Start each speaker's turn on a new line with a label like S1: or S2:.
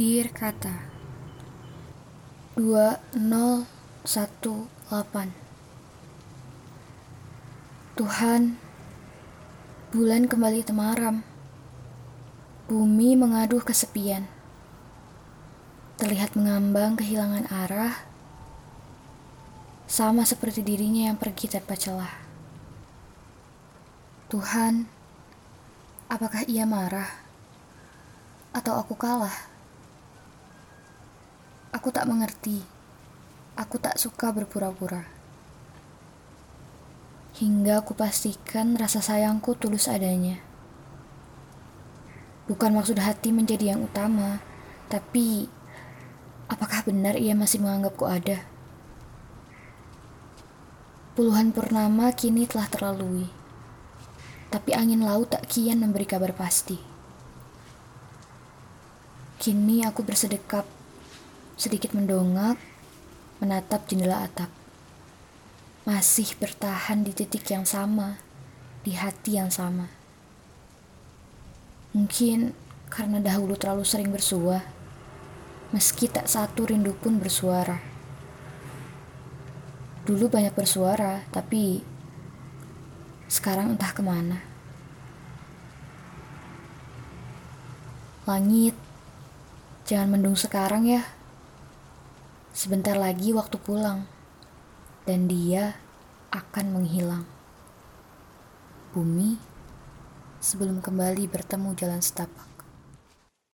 S1: Dear kata 2018. Tuhan, bulan kembali temaram. Bumi mengaduh kesepian. Terlihat mengambang kehilangan arah, sama seperti dirinya yang pergi tanpa celah. Tuhan, apakah ia marah? Atau aku kalah? Aku tak mengerti. Aku tak suka berpura-pura. Hingga aku pastikan rasa sayangku tulus adanya. Bukan maksud hati menjadi yang utama, tapi apakah benar ia masih menganggapku ada? Puluhan purnama kini telah terlalui, tapi angin laut tak kian memberi kabar pasti. Kini aku bersedekap, sedikit mendongak, menatap jendela atap. Masih bertahan di titik yang sama, di hati yang sama. Mungkin karena dahulu terlalu sering bersua, meski tak satu rindu pun bersuara. Dulu banyak bersuara, tapi sekarang entah kemana. Langit, jangan mendung sekarang ya. Sebentar lagi waktu pulang, dan dia akan menghilang. Bumi, sebelum kembali bertemu jalan setapak.